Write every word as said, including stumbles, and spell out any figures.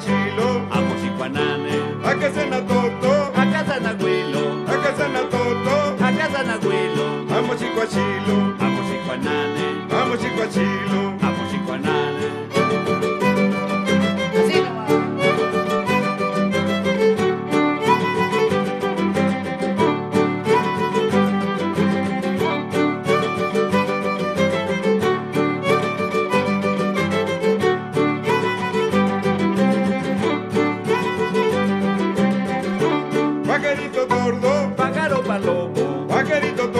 Chilo, amo Chicuanane, a casa na Toto, a casa Nahuilo, a casa na Toto, a casa Nahuilo, amo Chilo, amo Chicuanane, amo Chilo, amo Chicuanane. Así nomás. Pajarito tordo, Pájaro palomo, pajarito